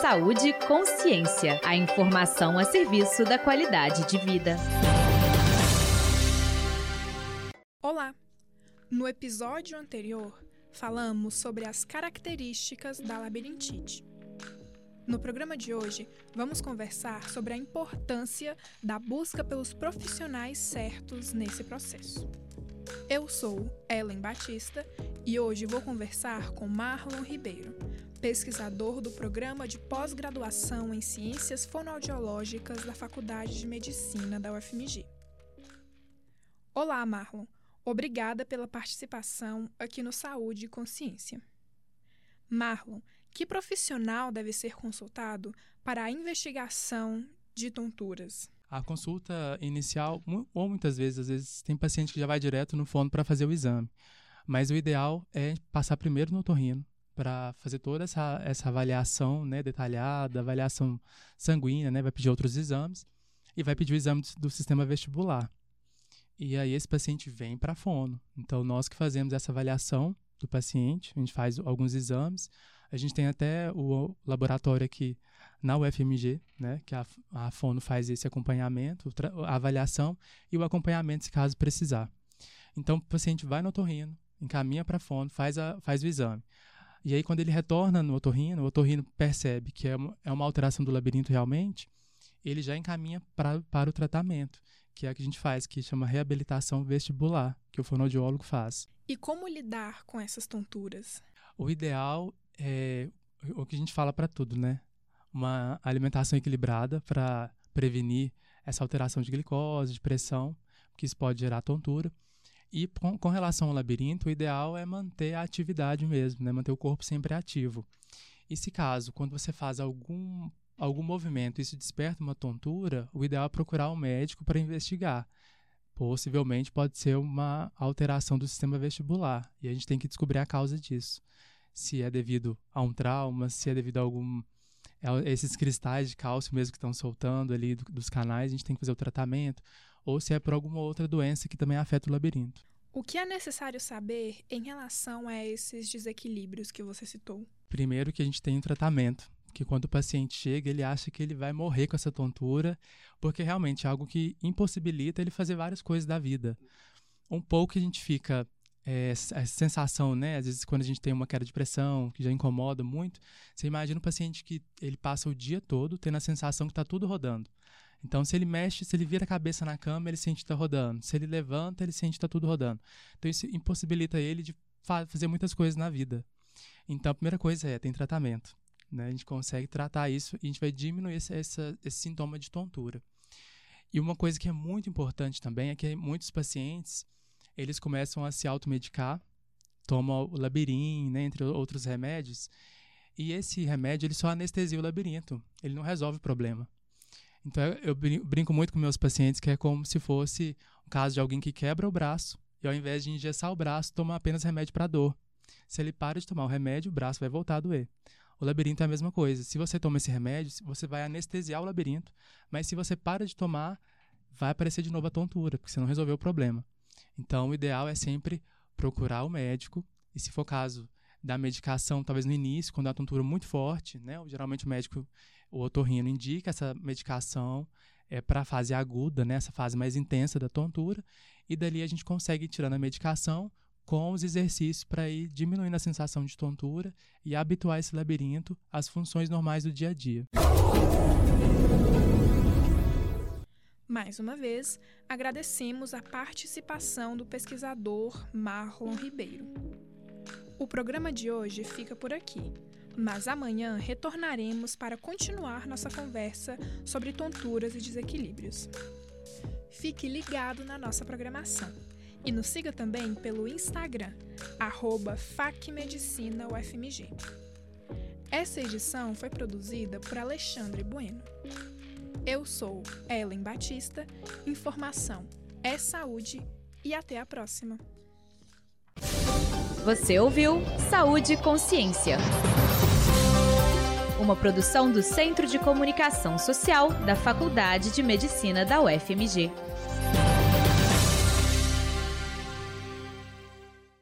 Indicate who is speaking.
Speaker 1: Saúde e Consciência. A informação a serviço da qualidade de vida.
Speaker 2: Olá! No episódio anterior, falamos sobre as características da labirintite. No programa de hoje, vamos conversar sobre a importância da busca pelos profissionais certos nesse processo. Eu sou Ellen Batista e hoje vou conversar com Marlon Ribeiro, pesquisador do Programa de Pós-Graduação em Ciências Fonoaudiológicas da Faculdade de Medicina da UFMG. Olá, Marlon. Obrigada pela participação aqui no Saúde e Consciência. Marlon, que profissional deve ser consultado para a investigação de tonturas?
Speaker 3: A consulta inicial, ou muitas vezes, às vezes tem paciente que já vai direto no fono para fazer o exame. Mas o ideal é passar primeiro no otorrino para fazer toda essa avaliação, né, detalhada, avaliação sanguínea, né, vai pedir outros exames e vai pedir o exame do sistema vestibular. E aí esse paciente vem para a fono. Então nós que fazemos essa avaliação do paciente, a gente faz alguns exames, a gente tem até o laboratório aqui na UFMG, né, que a fono faz esse acompanhamento, a avaliação e o acompanhamento se caso precisar. Então o paciente vai no otorrino, encaminha para a fono, faz o exame. E aí quando ele retorna no otorrino, o otorrino percebe que é uma alteração do labirinto realmente, ele já encaminha para o tratamento, que é o que a gente faz, que chama reabilitação vestibular, que o fonoaudiólogo faz.
Speaker 2: E como lidar com essas tonturas?
Speaker 3: O ideal é o que a gente fala para tudo, né? Uma alimentação equilibrada para prevenir essa alteração de glicose, de pressão, que isso pode gerar tontura. E com relação ao labirinto, o ideal é manter a atividade mesmo, né? Manter o corpo sempre ativo. E se caso, quando você faz algum movimento, isso desperta uma tontura, o ideal é procurar um médico para investigar. Possivelmente pode ser uma alteração do sistema vestibular, e a gente tem que descobrir a causa disso. Se é devido a um trauma, se é devido a esses cristais de cálcio mesmo que estão soltando ali dos canais, a gente tem que fazer o tratamento, ou se é por alguma outra doença que também afeta o labirinto.
Speaker 2: O que é necessário saber em relação a esses desequilíbrios que você citou?
Speaker 3: Primeiro que a gente tem um tratamento, que quando o paciente chega, ele acha que ele vai morrer com essa tontura, porque realmente é algo que impossibilita ele fazer várias coisas da vida. Um pouco que a gente fica, essa sensação, né? Às vezes quando a gente tem uma queda de pressão, que já incomoda muito, você imagina um paciente que ele passa o dia todo tendo a sensação que está tudo rodando. Então, se ele mexe, se ele vira a cabeça na cama, ele sente que está rodando. Se ele levanta, ele sente que está tudo rodando. Então, isso impossibilita ele de fazer muitas coisas na vida. Então, a primeira coisa tem tratamento. Né? A gente consegue tratar isso e a gente vai diminuir esse sintoma de tontura. E uma coisa que é muito importante também é que muitos pacientes, eles começam a se automedicar, tomam o Labirin, né, entre outros remédios, e esse remédio ele só anestesia o labirinto, ele não resolve o problema. Então eu brinco muito com meus pacientes que é como se fosse um caso de alguém que quebra o braço e ao invés de engessar o braço, toma apenas remédio para dor. Se ele para de tomar o remédio, o braço vai voltar a doer. O labirinto é a mesma coisa. Se você toma esse remédio, você vai anestesiar o labirinto, mas se você para de tomar, vai aparecer de novo a tontura, porque você não resolveu o problema. Então, o ideal é sempre procurar o médico, e se for caso da medicação, talvez no início, quando há tontura muito forte, né? Geralmente o médico, o otorrino, indica essa medicação para a fase aguda, né? Essa fase mais intensa da tontura, e dali a gente consegue ir tirando a medicação com os exercícios para ir diminuindo a sensação de tontura e habituar esse labirinto às funções normais do dia a dia.
Speaker 2: Mais uma vez, agradecemos a participação do pesquisador Marlon Ribeiro. O programa de hoje fica por aqui, mas amanhã retornaremos para continuar nossa conversa sobre tonturas e desequilíbrios. Fique ligado na nossa programação. E nos siga também pelo Instagram, @facmedicinaufmg. Essa edição foi produzida por Alexandre Bueno. Eu sou Ellen Batista, informação é saúde e até a próxima.
Speaker 1: Você ouviu Saúde e Consciência. Uma produção do Centro de Comunicação Social da Faculdade de Medicina da UFMG.